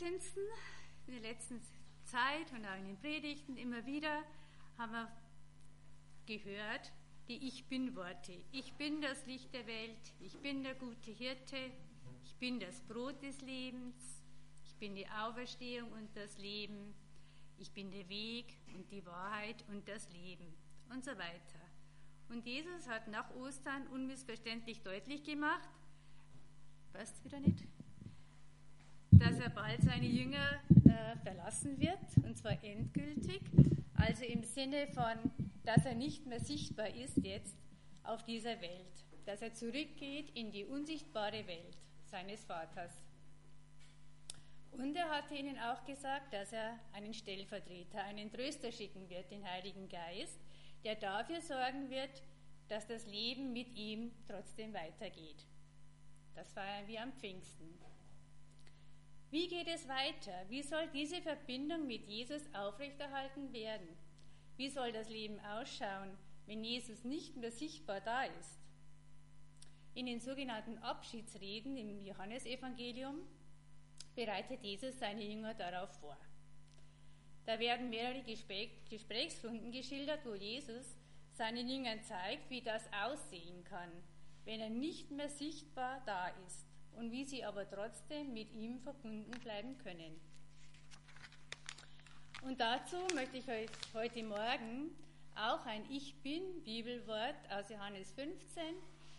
In der letzten Zeit und auch in den Predigten immer wieder haben wir gehört, die Ich Bin-Worte. Ich bin das Licht der Welt, ich bin der gute Hirte, ich bin das Brot des Lebens, ich bin die Auferstehung und das Leben, ich bin der Weg und die Wahrheit und das Leben und so weiter. Und Jesus hat nach Ostern unmissverständlich deutlich gemacht, passt wieder nicht, dass er bald seine Jünger verlassen wird, und zwar endgültig, also im Sinne von, dass er nicht mehr sichtbar ist jetzt auf dieser Welt, dass er zurückgeht in die unsichtbare Welt seines Vaters. Und er hatte ihnen auch gesagt, dass er einen Stellvertreter, einen Tröster schicken wird, den Heiligen Geist, der dafür sorgen wird, dass das Leben mit ihm trotzdem weitergeht. Das feiern wir am Pfingsten. Wie geht es weiter? Wie soll diese Verbindung mit Jesus aufrechterhalten werden? Wie soll das Leben ausschauen, wenn Jesus nicht mehr sichtbar da ist? In den sogenannten Abschiedsreden im Johannesevangelium bereitet Jesus seine Jünger darauf vor. Da werden mehrere Gesprächsrunden geschildert, wo Jesus seinen Jüngern zeigt, wie das aussehen kann, wenn er nicht mehr sichtbar da ist und wie sie aber trotzdem mit ihm verbunden bleiben können. Und dazu möchte ich euch heute Morgen auch ein Ich Bin-Bibelwort aus Johannes 15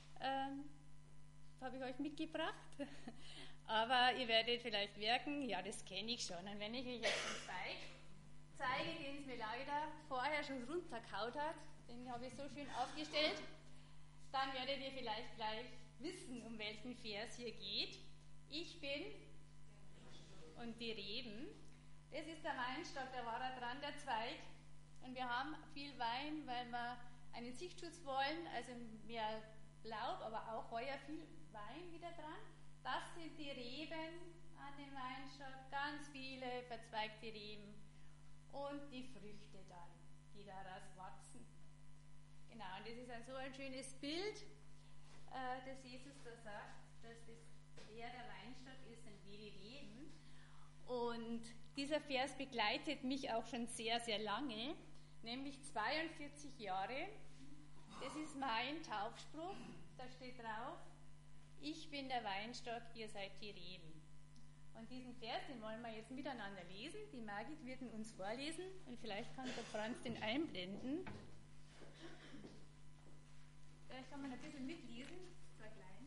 habe ich euch mitgebracht. Aber ihr werdet vielleicht merken, ja, das kenne ich schon. Und wenn ich euch jetzt einen zeige, den es mir leider vorher schon runtergehaut hat, den habe ich so schön aufgestellt, dann werdet ihr vielleicht gleich wissen, um welchen Vers hier geht. Ich bin und die Reben. Das ist der Weinstock, da war er dran, der Zweig. Und wir haben viel Wein, weil wir einen Sichtschutz wollen, also mehr Laub, aber auch heuer viel Wein wieder dran. Das sind die Reben an dem Weinstock, ganz viele verzweigte Reben und die Früchte dann, die daraus wachsen. Genau, und das ist so ein schönes Bild, dass Jesus da sagt, dass er der Weinstock ist und wir die Reben. Und dieser Vers begleitet mich auch schon sehr, sehr lange, nämlich 42 Jahre. Das ist mein Taufspruch, da steht drauf: Ich bin der Weinstock, ihr seid die Reben. Und diesen Vers, den wollen wir jetzt miteinander lesen. Die Margit wird ihn uns vorlesen und vielleicht kann der Franz den einblenden. Vielleicht kann man ein bisschen mitlesen, zwar klein.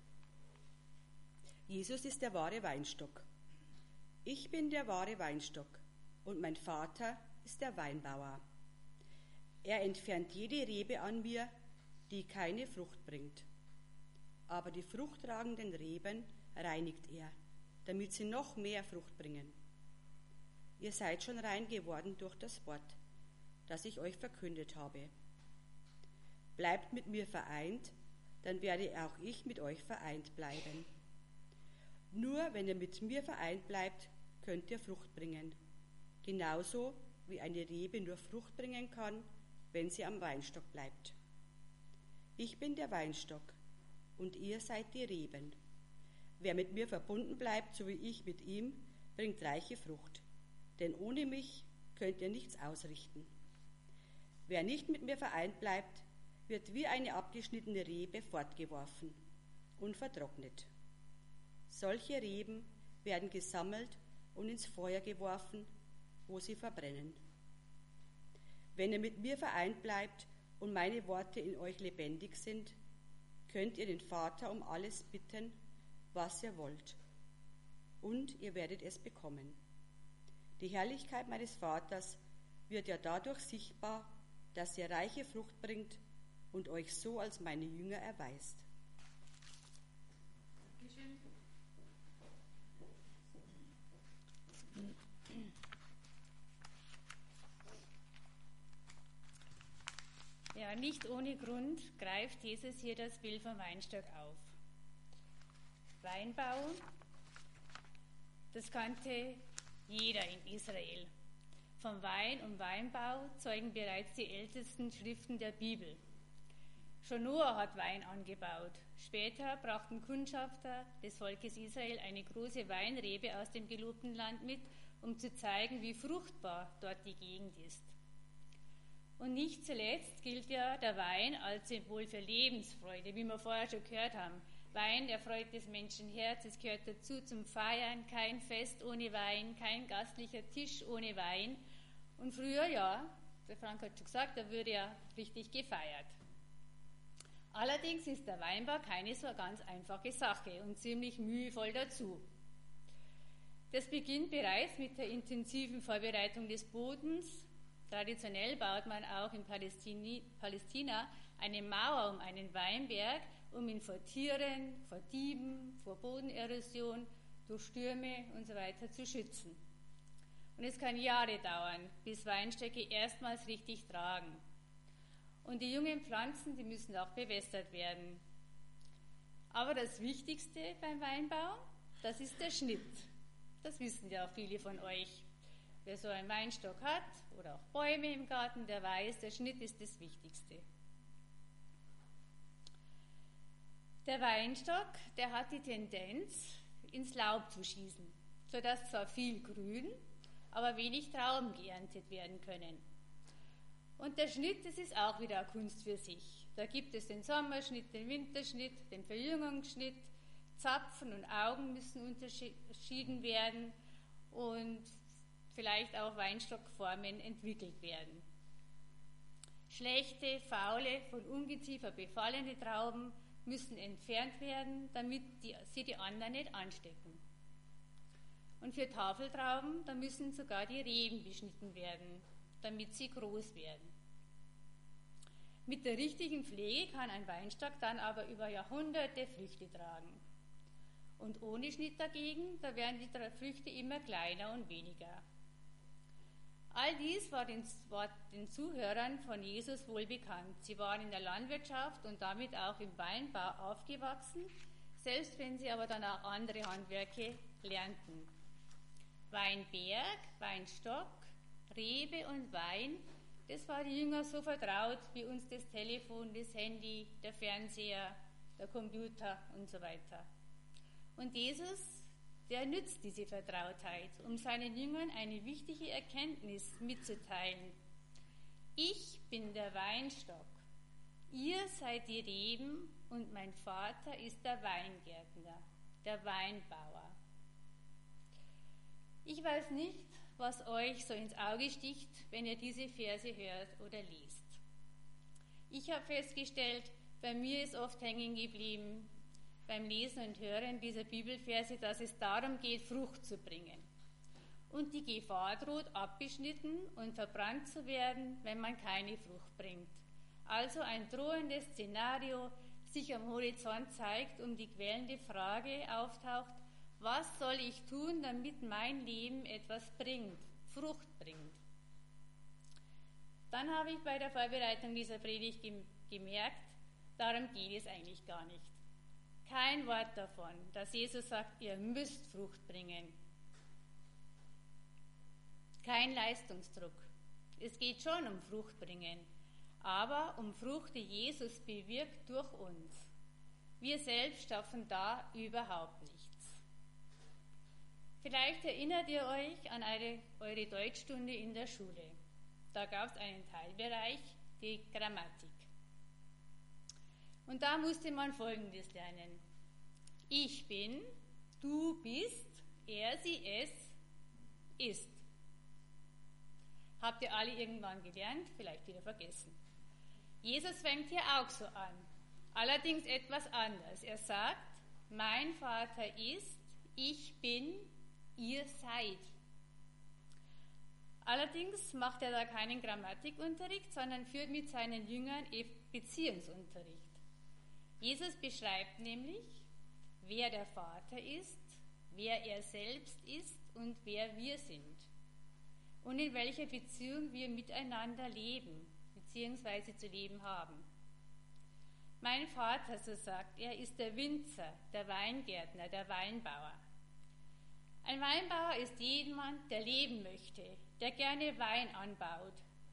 Jesus ist der wahre Weinstock. Ich bin der wahre Weinstock und mein Vater ist der Weinbauer. Er entfernt jede Rebe an mir, die keine Frucht bringt. Aber die fruchttragenden Reben reinigt er, damit sie noch mehr Frucht bringen. Ihr seid schon rein geworden durch das Wort, das ich euch verkündet habe. Bleibt mit mir vereint, dann werde auch ich mit euch vereint bleiben. Nur wenn ihr mit mir vereint bleibt, könnt ihr Frucht bringen. Genauso wie eine Rebe nur Frucht bringen kann, wenn sie am Weinstock bleibt. Ich bin der Weinstock und ihr seid die Reben. Wer mit mir verbunden bleibt, so wie ich mit ihm, bringt reiche Frucht. Denn ohne mich könnt ihr nichts ausrichten. Wer nicht mit mir vereint bleibt, wird wie eine abgeschnittene Rebe fortgeworfen und vertrocknet. Solche Reben werden gesammelt und ins Feuer geworfen, wo sie verbrennen. Wenn ihr mit mir vereint bleibt und meine Worte in euch lebendig sind, könnt ihr den Vater um alles bitten, was ihr wollt, und ihr werdet es bekommen. Die Herrlichkeit meines Vaters wird ja dadurch sichtbar, dass ihr reiche Frucht bringt und euch so als meine Jünger erweist. Ja, nicht ohne Grund greift Jesus hier das Bild vom Weinstock auf. Weinbau, das kannte jeder in Israel. Vom Wein und Weinbau zeugen bereits die ältesten Schriften der Bibel. Schon Noah hat Wein angebaut. Später brachten Kundschafter des Volkes Israel eine große Weinrebe aus dem gelobten Land mit, um zu zeigen, wie fruchtbar dort die Gegend ist. Und nicht zuletzt gilt ja der Wein als Symbol für Lebensfreude, wie wir vorher schon gehört haben. Wein erfreut des Menschen Herz, es gehört dazu zum Feiern, kein Fest ohne Wein, kein gastlicher Tisch ohne Wein. Und früher, ja, der Frank hat schon gesagt, da würde ja richtig gefeiert. Allerdings ist der Weinbau keine so ganz einfache Sache und ziemlich mühevoll dazu. Das beginnt bereits mit der intensiven Vorbereitung des Bodens. Traditionell baut man auch in Palästina eine Mauer um einen Weinberg, um ihn vor Tieren, vor Dieben, vor Bodenerosion, durch Stürme und so weiter zu schützen. Und es kann Jahre dauern, bis Weinstöcke erstmals richtig tragen. Und die jungen Pflanzen, die müssen auch bewässert werden. Aber das Wichtigste beim Weinbau, das ist der Schnitt. Das wissen ja auch viele von euch. Wer so einen Weinstock hat oder auch Bäume im Garten, der weiß, der Schnitt ist das Wichtigste. Der Weinstock, der hat die Tendenz, ins Laub zu schießen, sodass zwar viel Grün, aber wenig Trauben geerntet werden können. Und der Schnitt, das ist auch wieder eine Kunst für sich. Da gibt es den Sommerschnitt, den Winterschnitt, den Verjüngungsschnitt, Zapfen und Augen müssen unterschieden werden und vielleicht auch Weinstockformen entwickelt werden. Schlechte, faule, von Ungeziefer befallene Trauben müssen entfernt werden, damit sie die anderen nicht anstecken. Und für Tafeltrauben, da müssen sogar die Reben beschnitten werden, damit sie groß werden. Mit der richtigen Pflege kann ein Weinstock dann aber über Jahrhunderte Früchte tragen. Und ohne Schnitt dagegen, da werden die Früchte immer kleiner und weniger. All dies war den Zuhörern von Jesus wohl bekannt. Sie waren in der Landwirtschaft und damit auch im Weinbau aufgewachsen, selbst wenn sie aber dann auch andere Handwerke lernten. Weinberg, Weinstock, Rebe und Wein, das war die Jünger so vertraut wie uns das Telefon, das Handy, der Fernseher, der Computer und so weiter. Und Jesus, der nützt diese Vertrautheit, um seinen Jüngern eine wichtige Erkenntnis mitzuteilen. Ich bin der Weinstock, ihr seid die Reben und mein Vater ist der Weingärtner, der Weinbauer. Ich weiß nicht, was euch so ins Auge sticht, wenn ihr diese Verse hört oder liest. Ich habe festgestellt, bei mir ist oft hängen geblieben, beim Lesen und Hören dieser Bibelverse, dass es darum geht, Frucht zu bringen. Und die Gefahr droht, abgeschnitten und verbrannt zu werden, wenn man keine Frucht bringt. Also ein drohendes Szenario sich am Horizont zeigt und die quälende Frage auftaucht, was soll ich tun, damit mein Leben etwas bringt, Frucht bringt? Dann habe ich bei der Vorbereitung dieser Predigt gemerkt, darum geht es eigentlich gar nicht. Kein Wort davon, dass Jesus sagt, ihr müsst Frucht bringen. Kein Leistungsdruck. Es geht schon um Frucht bringen, aber um Frucht, die Jesus bewirkt durch uns. Wir selbst schaffen da überhaupt nichts. Vielleicht erinnert ihr euch an eure Deutschstunde in der Schule. Da gab es einen Teilbereich, die Grammatik. Und da musste man Folgendes lernen. Ich bin, du bist, er, sie, es, ist. Habt ihr alle irgendwann gelernt? Vielleicht wieder vergessen. Jesus fängt hier auch so an. Allerdings etwas anders. Er sagt, mein Vater ist, ich bin, ihr seid. Allerdings macht er da keinen Grammatikunterricht, sondern führt mit seinen Jüngern Beziehungsunterricht. Jesus beschreibt nämlich, wer der Vater ist, wer er selbst ist und wer wir sind. Und in welcher Beziehung wir miteinander leben, beziehungsweise zu leben haben. Mein Vater, so sagt er, ist der Winzer, der Weingärtner, der Weinbauer. Ein Weinbauer ist jemand, der leben möchte, der gerne Wein anbaut.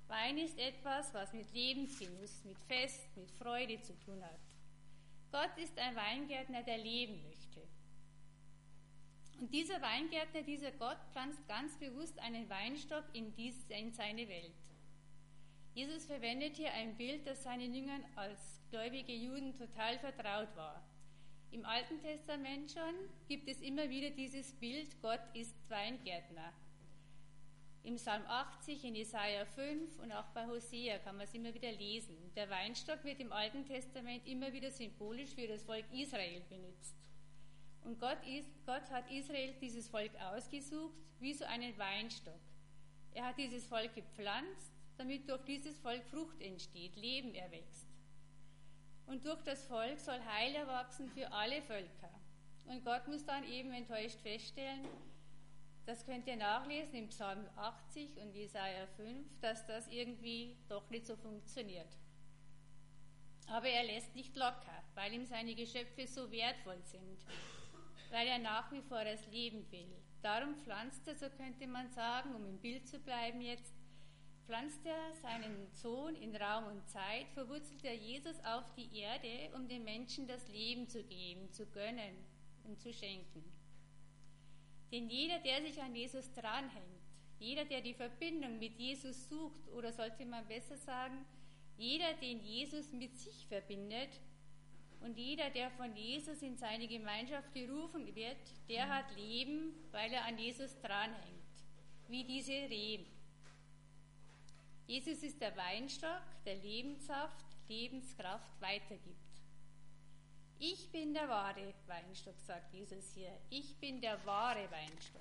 Wein ist etwas, was mit Lebensgenuss, mit Fest, mit Freude zu tun hat. Gott ist ein Weingärtner, der leben möchte. Und dieser Weingärtner, dieser Gott, pflanzt ganz bewusst einen Weinstock in seine Welt. Jesus verwendet hier ein Bild, das seinen Jüngern als gläubige Juden total vertraut war. Im Alten Testament schon gibt es immer wieder dieses Bild, Gott ist Weingärtner. Im Psalm 80, in Jesaja 5 und auch bei Hosea kann man es immer wieder lesen. Der Weinstock wird im Alten Testament immer wieder symbolisch für das Volk Israel benutzt. Und Gott hat Israel, dieses Volk, ausgesucht wie so einen Weinstock. Er hat dieses Volk gepflanzt, damit durch dieses Volk Frucht entsteht, Leben erwächst. Und durch das Volk soll Heil erwachsen für alle Völker. Und Gott muss dann eben enttäuscht feststellen, das könnt ihr nachlesen im Psalm 80 und Jesaja 5, dass das irgendwie doch nicht so funktioniert. Aber er lässt nicht locker, weil ihm seine Geschöpfe so wertvoll sind, weil er nach wie vor das Leben will. Darum pflanzt er, so könnte man sagen, um im Bild zu bleiben jetzt, pflanzt er seinen Sohn in Raum und Zeit, verwurzelt er Jesus auf die Erde, um den Menschen das Leben zu geben, zu gönnen und zu schenken. Denn jeder, der sich an Jesus dranhängt, jeder, der die Verbindung mit Jesus sucht, oder sollte man besser sagen, jeder, den Jesus mit sich verbindet, und jeder, der von Jesus in seine Gemeinschaft gerufen wird, der hat Leben, weil er an Jesus dranhängt, wie diese Reben. Jesus ist der Weinstock, der Lebenssaft, Lebenskraft weitergibt. Ich bin der wahre Weinstock, sagt Jesus hier. Ich bin der wahre Weinstock.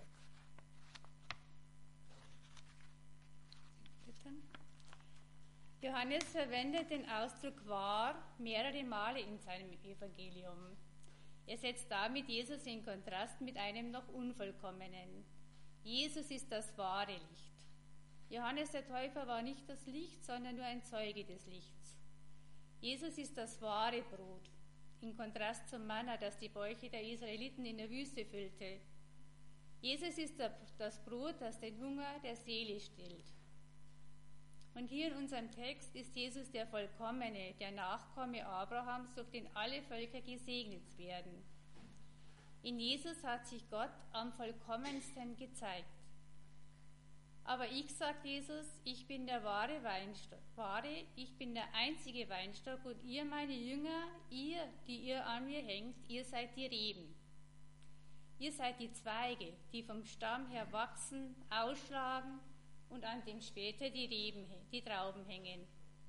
Johannes verwendet den Ausdruck wahr mehrere Male in seinem Evangelium. Er setzt damit Jesus in Kontrast mit einem noch Unvollkommenen. Jesus ist das wahre Licht. Johannes der Täufer war nicht das Licht, sondern nur ein Zeuge des Lichts. Jesus ist das wahre Brot, in Kontrast zum Manna, das die Bäuche der Israeliten in der Wüste füllte. Jesus ist das Brot, das den Hunger der Seele stillt. Und hier in unserem Text ist Jesus der Vollkommene, der Nachkomme Abrahams, durch den alle Völker gesegnet werden. In Jesus hat sich Gott am vollkommensten gezeigt. Aber ich, sagt Jesus, ich bin der wahre Weinstock, ich bin der einzige Weinstock und ihr, meine Jünger, ihr, die ihr an mir hängt, ihr seid die Reben. Ihr seid die Zweige, die vom Stamm her wachsen, ausschlagen und an dem später die Trauben hängen.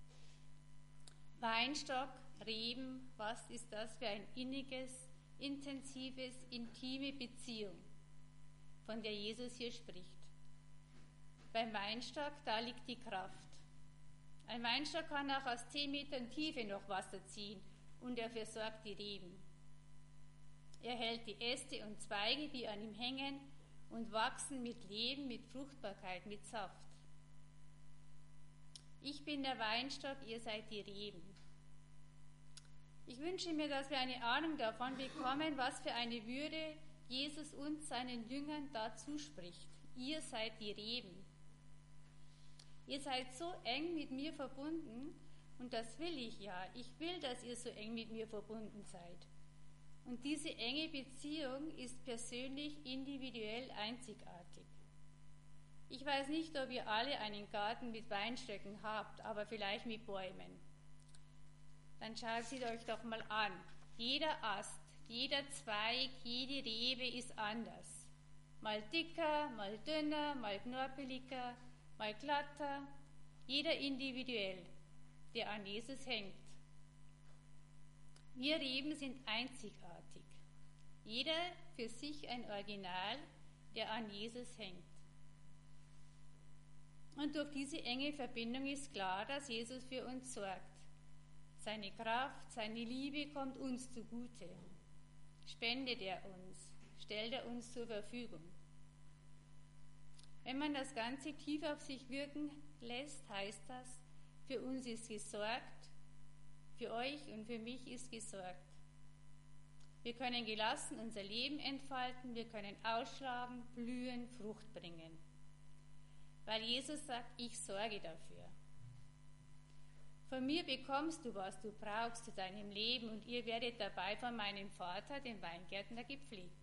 Weinstock, Reben, was ist das für ein inniges, intensives, intime Beziehung, von der Jesus hier spricht. Beim Weinstock, da liegt die Kraft. Ein Weinstock kann auch aus 10 Metern Tiefe noch Wasser ziehen und er versorgt die Reben. Er hält die Äste und Zweige, die an ihm hängen und wachsen mit Leben, mit Fruchtbarkeit, mit Saft. Ich bin der Weinstock, ihr seid die Reben. Ich wünsche mir, dass wir eine Ahnung davon bekommen, was für eine Würde Jesus uns, seinen Jüngern, da zuspricht. Ihr seid die Reben. Ihr seid so eng mit mir verbunden und das will ich ja. Ich will, dass ihr so eng mit mir verbunden seid. Und diese enge Beziehung ist persönlich, individuell einzigartig. Ich weiß nicht, ob ihr alle einen Garten mit Weinstöcken habt, aber vielleicht mit Bäumen. Dann schaut sie euch doch mal an. Jeder Ast, jeder Zweig, jede Rebe ist anders. Mal dicker, mal dünner, mal knorpeliger, mal glatter, jeder individuell, der an Jesus hängt. Wir Reben sind einzigartig, jeder für sich ein Original, der an Jesus hängt. Und durch diese enge Verbindung ist klar, dass Jesus für uns sorgt. Seine Kraft, seine Liebe kommt uns zugute. Spendet er uns, stellt er uns zur Verfügung. Wenn man das Ganze tief auf sich wirken lässt, heißt das, für uns ist gesorgt, für euch und für mich ist gesorgt. Wir können gelassen unser Leben entfalten, wir können ausschlagen, blühen, Frucht bringen. Weil Jesus sagt, ich sorge dafür. Von mir bekommst du, was du brauchst zu deinem Leben, und ihr werdet dabei von meinem Vater, dem Weingärtner, gepflegt.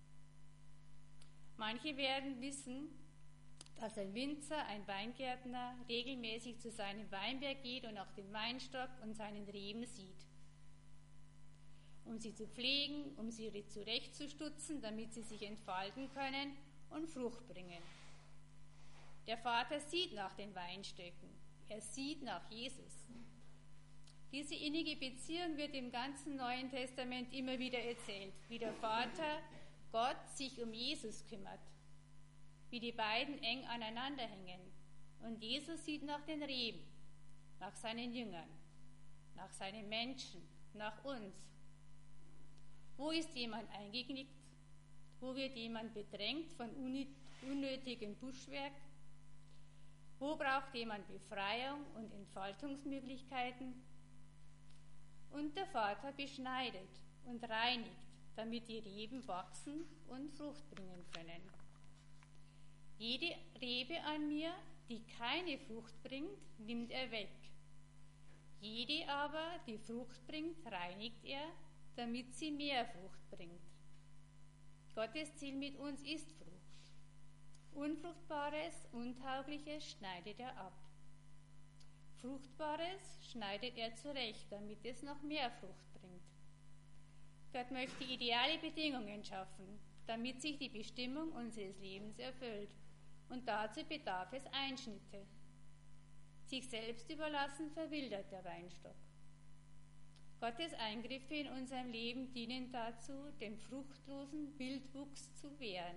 Manche werden wissen, dass ein Winzer, ein Weingärtner, regelmäßig zu seinem Weinberg geht und auch den Weinstock und seinen Reben sieht, um sie zu pflegen, um sie zurechtzustutzen, damit sie sich entfalten können und Frucht bringen. Der Vater sieht nach den Weinstöcken, er sieht nach Jesus. Diese innige Beziehung wird im ganzen Neuen Testament immer wieder erzählt, wie der Vater, Gott, sich um Jesus kümmert, wie die beiden eng aneinander hängen. Und Jesus sieht nach den Reben, nach seinen Jüngern, nach seinen Menschen, nach uns. Wo ist jemand eingeknickt? Wo wird jemand bedrängt von unnötigem Buschwerk? Wo braucht jemand Befreiung und Entfaltungsmöglichkeiten? Und der Vater beschneidet und reinigt, damit die Reben wachsen und Frucht bringen können. Jede Rebe an mir, die keine Frucht bringt, nimmt er weg. Jede aber, die Frucht bringt, reinigt er, damit sie mehr Frucht bringt. Gottes Ziel mit uns ist Frucht. Unfruchtbares, Untaugliches schneidet er ab. Fruchtbares schneidet er zurecht, damit es noch mehr Frucht bringt. Gott möchte ideale Bedingungen schaffen, damit sich die Bestimmung unseres Lebens erfüllt. Und dazu bedarf es Einschnitte. Sich selbst überlassen verwildert der Weinstock. Gottes Eingriffe in unserem Leben dienen dazu, dem fruchtlosen Wildwuchs zu wehren.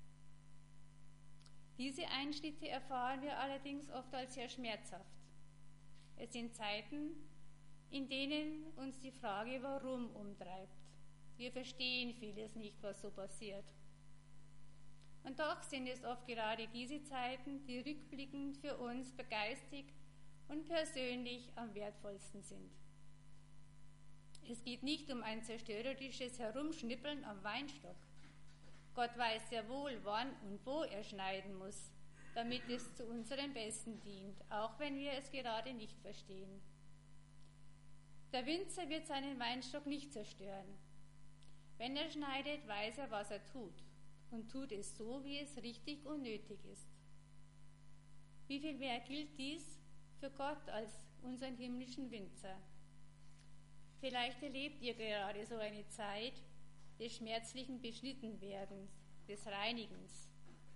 Diese Einschnitte erfahren wir allerdings oft als sehr schmerzhaft. Es sind Zeiten, in denen uns die Frage warum umtreibt. Wir verstehen vieles nicht, was so passiert. Und doch sind es oft gerade diese Zeiten, die rückblickend für uns geistig und persönlich am wertvollsten sind. Es geht nicht um ein zerstörerisches Herumschnippeln am Weinstock. Gott weiß sehr wohl, wann und wo er schneiden muss, damit es zu unserem Besten dient, auch wenn wir es gerade nicht verstehen. Der Winzer wird seinen Weinstock nicht zerstören. Wenn er schneidet, weiß er, was er tut, und tut es so, wie es richtig und nötig ist. Wie viel mehr gilt dies für Gott als unseren himmlischen Winzer? Vielleicht erlebt ihr gerade so eine Zeit des schmerzlichen Beschnittenwerdens, des Reinigens.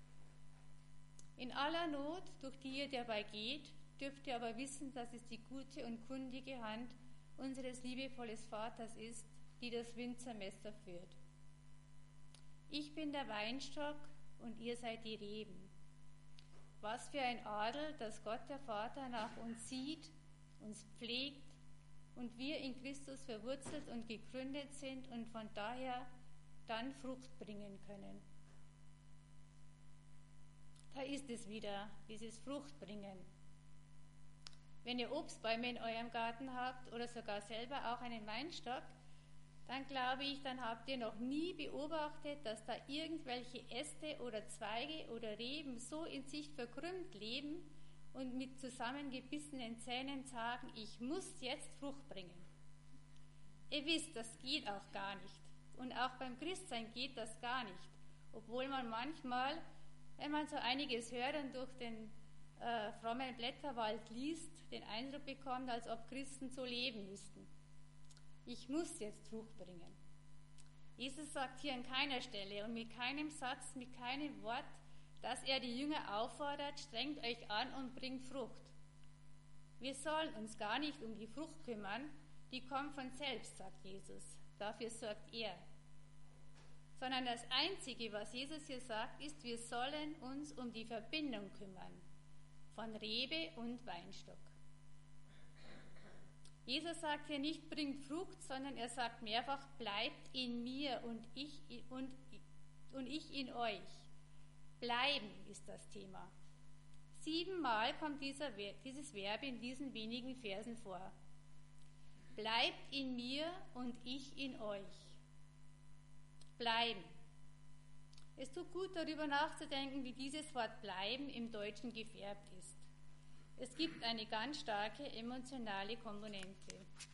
In aller Not, durch die ihr dabei geht, dürft ihr aber wissen, dass es die gute und kundige Hand unseres liebevollen Vaters ist, die das Winzermesser führt. Ich bin der Weinstock und ihr seid die Reben. Was für ein Adel, dass Gott der Vater nach uns sieht, uns pflegt und wir in Christus verwurzelt und gegründet sind und von daher dann Frucht bringen können. Da ist es wieder, dieses Fruchtbringen. Wenn ihr Obstbäume in eurem Garten habt oder sogar selber auch einen Weinstock, dann glaube ich, dann habt ihr noch nie beobachtet, dass da irgendwelche Äste oder Zweige oder Reben so in sich verkrümmt leben und mit zusammengebissenen Zähnen sagen, ich muss jetzt Frucht bringen. Ihr wisst, das geht auch gar nicht. Und auch beim Christsein geht das gar nicht. Obwohl man manchmal, wenn man so einiges hört und durch den frommen Blätterwald liest, den Eindruck bekommt, als ob Christen so leben müssten. Ich muss jetzt Frucht bringen. Jesus sagt hier an keiner Stelle und mit keinem Satz, mit keinem Wort, dass er die Jünger auffordert, strengt euch an und bringt Frucht. Wir sollen uns gar nicht um die Frucht kümmern, die kommt von selbst, sagt Jesus. Dafür sorgt er. Sondern das Einzige, was Jesus hier sagt, ist, wir sollen uns um die Verbindung kümmern von Rebe und Weinstock. Jesus sagt hier nicht, bringt Frucht, sondern er sagt mehrfach, bleibt in mir und ich in euch. Bleiben ist das Thema. 7-mal kommt dieses Verb in diesen wenigen Versen vor. Bleibt in mir und ich in euch. Bleiben. Es tut gut, darüber nachzudenken, wie dieses Wort bleiben im Deutschen gefärbt ist. Es gibt eine ganz starke emotionale Komponente.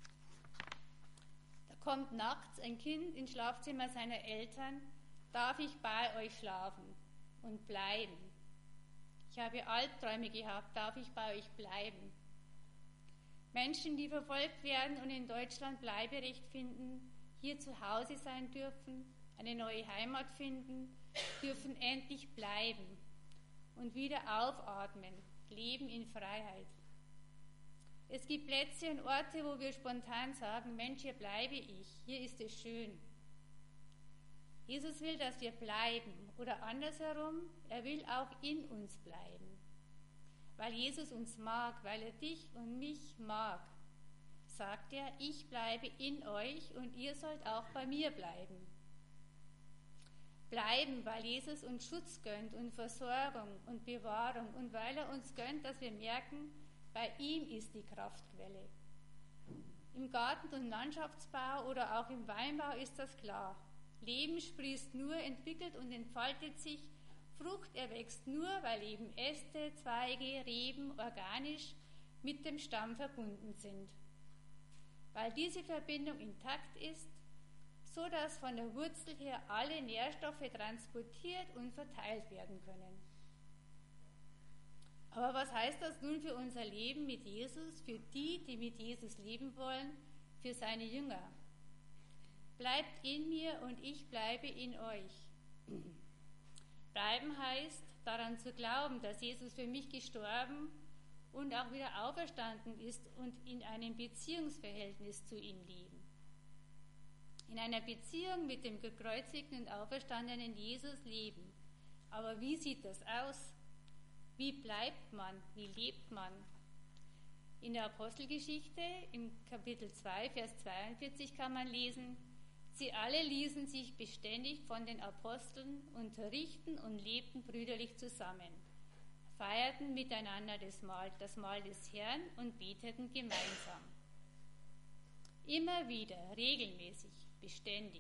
Da kommt nachts ein Kind ins Schlafzimmer seiner Eltern: Darf ich bei euch schlafen und bleiben? Ich habe Albträume gehabt, darf ich bei euch bleiben? Menschen, die verfolgt werden und in Deutschland Bleiberecht finden, hier zu Hause sein dürfen, eine neue Heimat finden, dürfen endlich bleiben und wieder aufatmen, leben in Freiheit. Es gibt Plätze und Orte, wo wir spontan sagen: Mensch, hier bleibe ich, hier ist es schön. Jesus will, dass wir bleiben, oder andersherum, er will auch in uns bleiben. Weil Jesus uns mag, weil er dich und mich mag, sagt er: Ich bleibe in euch und ihr sollt auch bei mir bleiben. Bleiben, weil Jesus uns Schutz gönnt und Versorgung und Bewahrung und weil er uns gönnt, dass wir merken, bei ihm ist die Kraftquelle. Im Garten- und Landschaftsbau oder auch im Weinbau ist das klar. Leben sprießt nur, entwickelt und entfaltet sich. Frucht erwächst nur, weil eben Äste, Zweige, Reben organisch mit dem Stamm verbunden sind. Weil diese Verbindung intakt ist, so dass von der Wurzel her alle Nährstoffe transportiert und verteilt werden können. Aber was heißt das nun für unser Leben mit Jesus, für die, die mit Jesus leben wollen, für seine Jünger? Bleibt in mir und ich bleibe in euch. Bleiben heißt, daran zu glauben, dass Jesus für mich gestorben und auch wieder auferstanden ist und in einem Beziehungsverhältnis zu ihm leben. In einer Beziehung mit dem gekreuzigten und auferstandenen Jesus leben. Aber wie sieht das aus? Wie bleibt man? Wie lebt man? In der Apostelgeschichte, im Kapitel 2, Vers 42 kann man lesen: Sie alle ließen sich beständig von den Aposteln unterrichten und lebten brüderlich zusammen, feierten miteinander das Mahl des Herrn und beteten gemeinsam. Immer wieder, regelmäßig, beständig.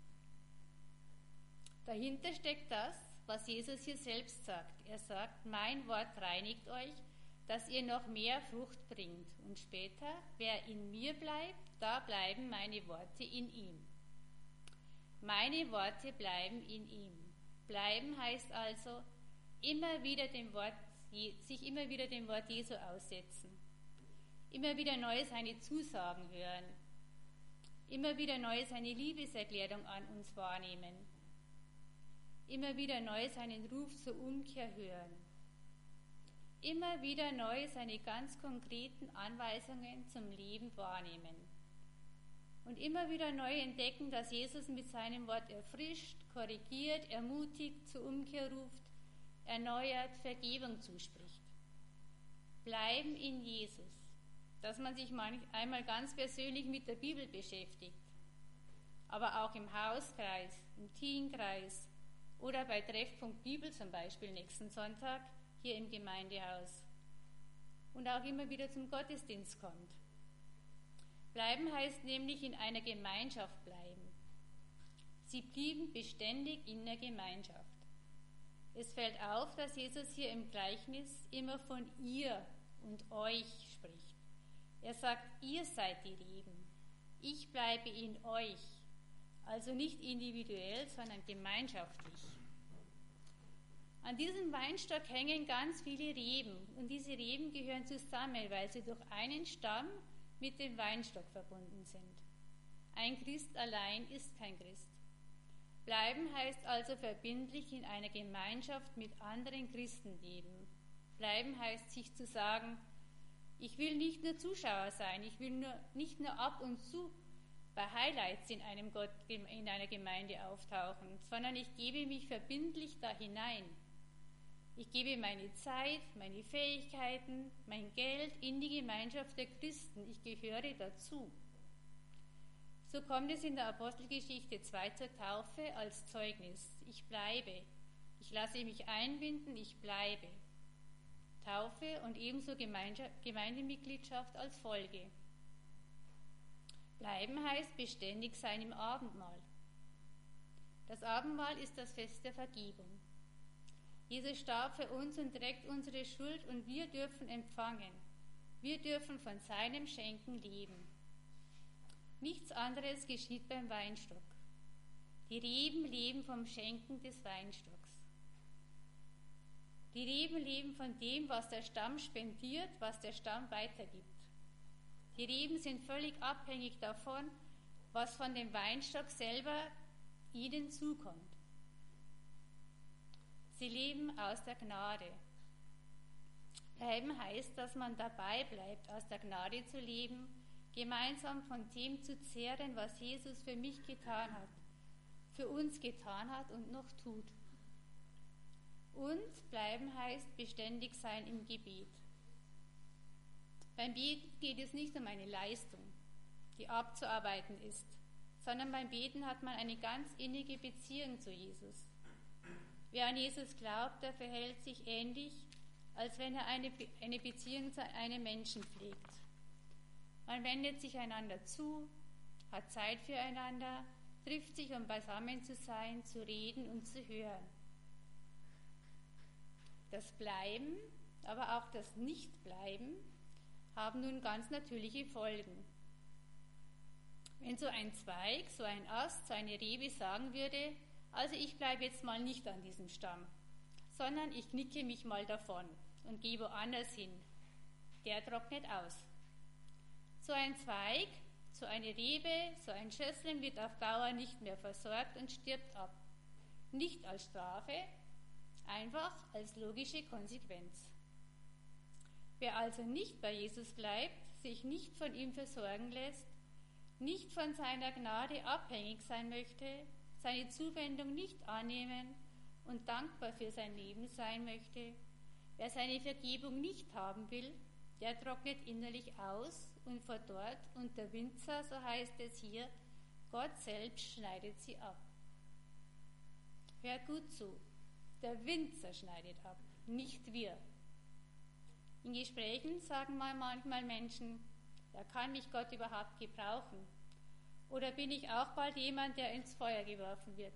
Dahinter steckt das, was Jesus hier selbst sagt. Er sagt: Mein Wort reinigt euch, dass ihr noch mehr Frucht bringt. Und später: Wer in mir bleibt, da bleiben meine Worte in ihm. Meine Worte bleiben in ihm. Bleiben heißt also, sich immer wieder dem Wort Jesu aussetzen. Immer wieder neu seine Zusagen hören. Immer wieder neu seine Liebeserklärung an uns wahrnehmen. Immer wieder neu seinen Ruf zur Umkehr hören. Immer wieder neu seine ganz konkreten Anweisungen zum Leben wahrnehmen. Und immer wieder neu entdecken, dass Jesus mit seinem Wort erfrischt, korrigiert, ermutigt, zur Umkehr ruft, erneuert, Vergebung zuspricht. Bleiben in Jesus, dass man sich einmal ganz persönlich mit der Bibel beschäftigt, aber auch im Hauskreis, im Teenkreis oder bei Treffpunkt Bibel zum Beispiel nächsten Sonntag hier im Gemeindehaus und auch immer wieder zum Gottesdienst kommt. Bleiben heißt nämlich in einer Gemeinschaft bleiben. Sie blieben beständig in der Gemeinschaft. Es fällt auf, dass Jesus hier im Gleichnis immer von ihr und euch spricht. Er sagt: Ihr seid die Reben. Ich bleibe in euch. Also nicht individuell, sondern gemeinschaftlich. An diesem Weinstock hängen ganz viele Reben und diese Reben gehören zusammen, weil sie durch einen Stamm mit dem Weinstock verbunden sind. Ein Christ allein ist kein Christ. Bleiben heißt also verbindlich in einer Gemeinschaft mit anderen Christen leben. Bleiben heißt sich zu sagen: Ich will nicht nur Zuschauer sein, ich will nicht nur ab und zu bei Highlights in einer Gemeinde auftauchen, sondern ich gebe mich verbindlich da hinein. Ich gebe meine Zeit, meine Fähigkeiten, mein Geld in die Gemeinschaft der Christen. Ich gehöre dazu. So kommt es in der Apostelgeschichte 2 zur Taufe als Zeugnis. Ich bleibe. Ich lasse mich einbinden, ich bleibe. Taufe und ebenso Gemeindemitgliedschaft als Folge. Bleiben heißt beständig sein im Abendmahl. Das Abendmahl ist das Fest der Vergebung. Jesus starb für uns und trägt unsere Schuld und wir dürfen empfangen. Wir dürfen von seinem Schenken leben. Nichts anderes geschieht beim Weinstock. Die Reben leben vom Schenken des Weinstocks. Die Reben leben von dem, was der Stamm spendiert, was der Stamm weitergibt. Die Reben sind völlig abhängig davon, was von dem Weinstock selber ihnen zukommt. Sie leben aus der Gnade. Bleiben heißt, dass man dabei bleibt, aus der Gnade zu leben, gemeinsam von dem zu zehren, was Jesus für mich getan hat, für uns getan hat und noch tut. Und bleiben heißt beständig sein im Gebet. Beim Beten geht es nicht um eine Leistung, die abzuarbeiten ist, sondern beim Beten hat man eine ganz innige Beziehung zu Jesus. Wer an Jesus glaubt, der verhält sich ähnlich, als wenn er eine Beziehung zu einem Menschen pflegt. Man wendet sich einander zu, hat Zeit füreinander, trifft sich, um beisammen zu sein, zu reden und zu hören. Das Bleiben, aber auch das Nichtbleiben haben nun ganz natürliche Folgen. Wenn so ein Zweig, so ein Ast, so eine Rebe sagen würde, also ich bleibe jetzt mal nicht an diesem Stamm, sondern ich knicke mich mal davon und gehe woanders hin, der trocknet aus. So ein Zweig, so eine Rebe, so ein Schössling wird auf Dauer nicht mehr versorgt und stirbt ab. Nicht als Strafe, einfach als logische Konsequenz. Wer also nicht bei Jesus bleibt, sich nicht von ihm versorgen lässt, nicht von seiner Gnade abhängig sein möchte, seine Zuwendung nicht annehmen und dankbar für sein Leben sein möchte, wer seine Vergebung nicht haben will, der trocknet innerlich aus und verdorrt und der Winzer, so heißt es hier, Gott selbst schneidet sie ab. Hört gut zu, der Winzer schneidet ab, nicht wir. In Gesprächen sagen manchmal Menschen, da kann mich Gott überhaupt gebrauchen. Oder bin ich auch bald jemand, der ins Feuer geworfen wird?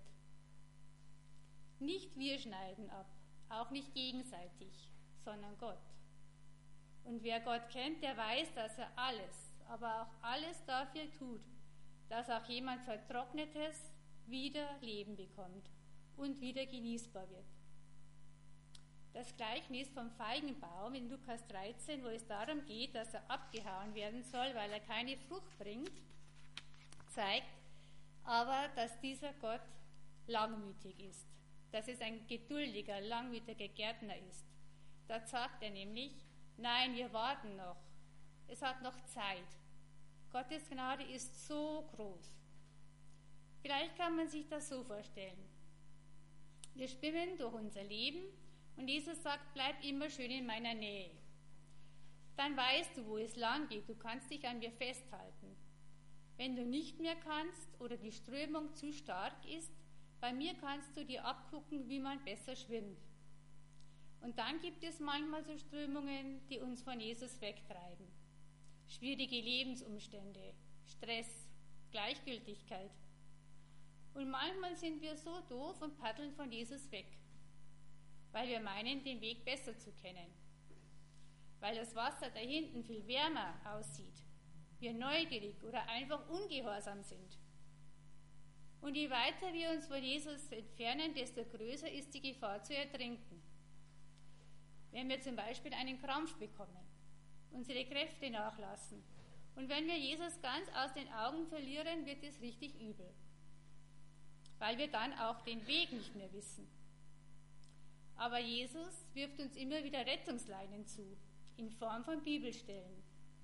Nicht wir schneiden ab, auch nicht gegenseitig, sondern Gott. Und wer Gott kennt, der weiß, dass er alles, aber auch alles dafür tut, dass auch jemand Vertrocknetes wieder Leben bekommt und wieder genießbar wird. Das Gleichnis vom Feigenbaum in Lukas 13, wo es darum geht, dass er abgehauen werden soll, weil er keine Frucht bringt, zeigt aber, dass dieser Gott langmütig ist, dass es ein geduldiger, langmütiger Gärtner ist. Da sagt er nämlich, nein, wir warten noch, es hat noch Zeit. Gottes Gnade ist so groß. Vielleicht kann man sich das so vorstellen. Wir schwimmen durch unser Leben und Jesus sagt, bleib immer schön in meiner Nähe. Dann weißt du, wo es lang geht, du kannst dich an mir festhalten. Wenn du nicht mehr kannst oder die Strömung zu stark ist, bei mir kannst du dir abgucken, wie man besser schwimmt. Und dann gibt es manchmal so Strömungen, die uns von Jesus wegtreiben. Schwierige Lebensumstände, Stress, Gleichgültigkeit. Und manchmal sind wir so doof und paddeln von Jesus weg, weil wir meinen, den Weg besser zu kennen. Weil das Wasser da hinten viel wärmer aussieht, wir neugierig oder einfach ungehorsam sind. Und je weiter wir uns von Jesus entfernen, desto größer ist die Gefahr zu ertrinken. Wenn wir zum Beispiel einen Krampf bekommen, unsere Kräfte nachlassen und wenn wir Jesus ganz aus den Augen verlieren, wird es richtig übel, weil wir dann auch den Weg nicht mehr wissen. Aber Jesus wirft uns immer wieder Rettungsleinen zu, in Form von Bibelstellen,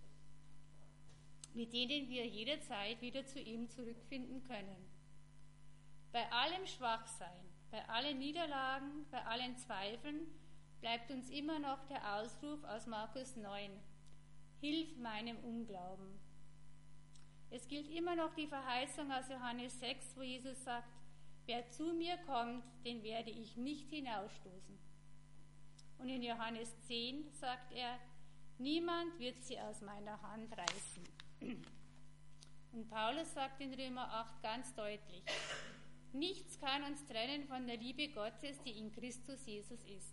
mit denen wir jederzeit wieder zu ihm zurückfinden können. Bei allem Schwachsein, bei allen Niederlagen, bei allen Zweifeln bleibt uns immer noch der Ausruf aus Markus 9, Hilf meinem Unglauben. Es gilt immer noch die Verheißung aus Johannes 6, wo Jesus sagt, wer zu mir kommt, den werde ich nicht hinausstoßen. Und in Johannes 10 sagt er, niemand wird sie aus meiner Hand reißen. Und Paulus sagt in Römer 8 ganz deutlich, Nichts kann uns trennen von der Liebe Gottes, die in Christus Jesus ist.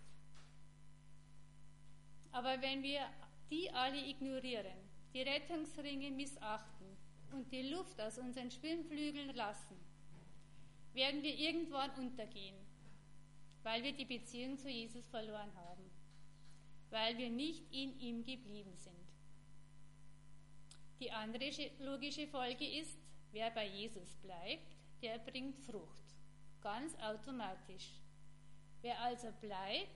Aber wenn wir die alle ignorieren, die Rettungsringe missachten und die Luft aus unseren Schwimmflügeln lassen, werden wir irgendwann untergehen, weil wir die Beziehung zu Jesus verloren haben, weil wir nicht in ihm geblieben sind. Die andere logische Folge ist, wer bei Jesus bleibt, der bringt Frucht, ganz automatisch. Wer also bleibt,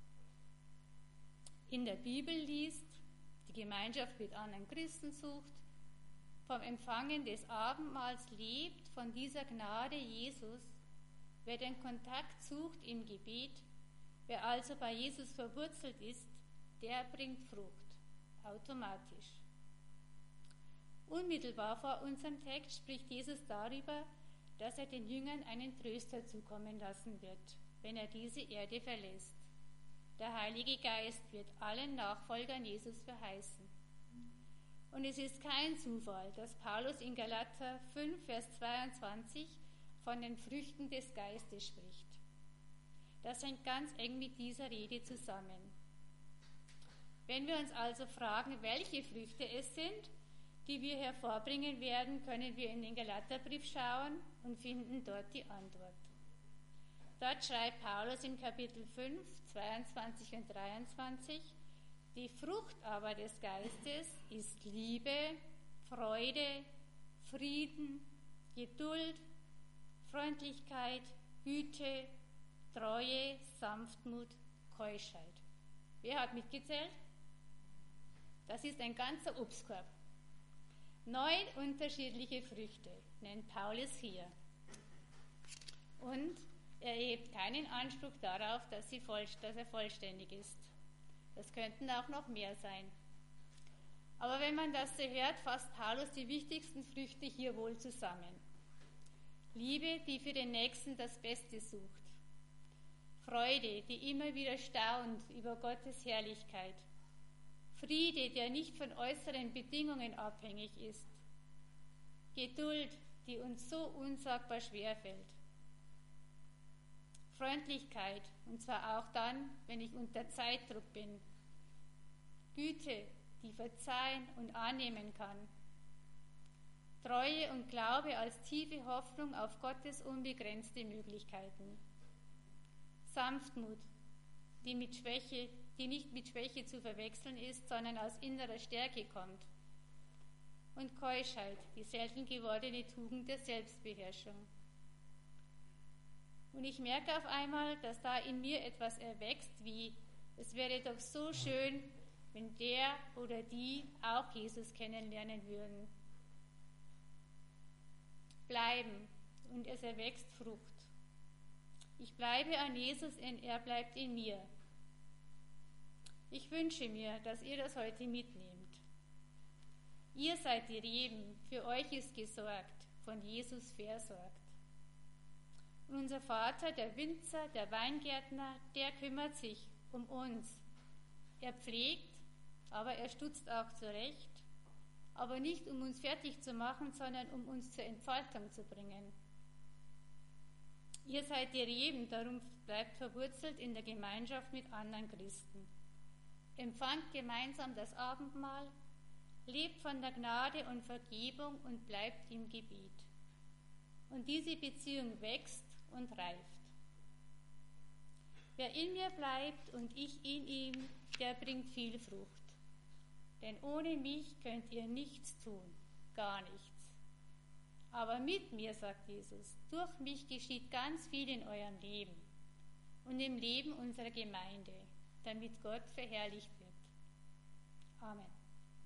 in der Bibel liest, die Gemeinschaft mit anderen Christen sucht, vom Empfangen des Abendmahls lebt, von dieser Gnade Jesus, wer den Kontakt sucht im Gebet, wer also bei Jesus verwurzelt ist, der bringt Frucht, automatisch. Unmittelbar vor unserem Text spricht Jesus darüber, dass er den Jüngern einen Tröster zukommen lassen wird, wenn er diese Erde verlässt. Der Heilige Geist wird allen Nachfolgern Jesus verheißen. Und es ist kein Zufall, dass Paulus in Galater 5, Vers 22 von den Früchten des Geistes spricht. Das hängt ganz eng mit dieser Rede zusammen. Wenn wir uns also fragen, welche Früchte es sind, die wir hervorbringen werden, können wir in den Galaterbrief schauen und finden dort die Antwort. Dort schreibt Paulus in Kapitel 5, 22 und 23, die Frucht aber des Geistes ist Liebe, Freude, Frieden, Geduld, Freundlichkeit, Güte, Treue, Sanftmut, Keuschheit. Wer hat mitgezählt? Das ist ein ganzer Obstkorb. 9 unterschiedliche Früchte nennt Paulus hier. Und er erhebt keinen Anspruch darauf, dass er vollständig ist. Das könnten auch noch mehr sein. Aber wenn man das so hört, fasst Paulus die wichtigsten Früchte hier wohl zusammen. Liebe, die für den Nächsten das Beste sucht. Freude, die immer wieder staunt über Gottes Herrlichkeit. Friede, der nicht von äußeren Bedingungen abhängig ist. Geduld, die uns so unsagbar schwerfällt. Freundlichkeit, und zwar auch dann, wenn ich unter Zeitdruck bin. Güte, die verzeihen und annehmen kann. Treue und Glaube als tiefe Hoffnung auf Gottes unbegrenzte Möglichkeiten. Sanftmut, die nicht mit Schwäche zu verwechseln ist, sondern aus innerer Stärke kommt. Und Keuschheit, die selten gewordene Tugend der Selbstbeherrschung. Und ich merke auf einmal, dass da in mir etwas erwächst, wie, es wäre doch so schön, wenn der oder die auch Jesus kennenlernen würden. Bleiben und es erwächst Frucht. Ich bleibe an Jesus und er bleibt in mir. Ich wünsche mir, dass ihr das heute mitnehmt. Ihr seid die Reben, für euch ist gesorgt, von Jesus versorgt. Und unser Vater, der Winzer, der Weingärtner, der kümmert sich um uns. Er pflegt, aber er stutzt auch zurecht, aber nicht um uns fertig zu machen, sondern um uns zur Entfaltung zu bringen. Ihr seid die Reben, darum bleibt verwurzelt in der Gemeinschaft mit anderen Christen. Empfangt gemeinsam das Abendmahl, lebt von der Gnade und Vergebung und bleibt im Gebet. Und diese Beziehung wächst und reift. Wer in mir bleibt und ich in ihm, der bringt viel Frucht. Denn ohne mich könnt ihr nichts tun, gar nichts. Aber mit mir, sagt Jesus, durch mich geschieht ganz viel in eurem Leben und im Leben unserer Gemeinde, damit Gott verherrlicht wird.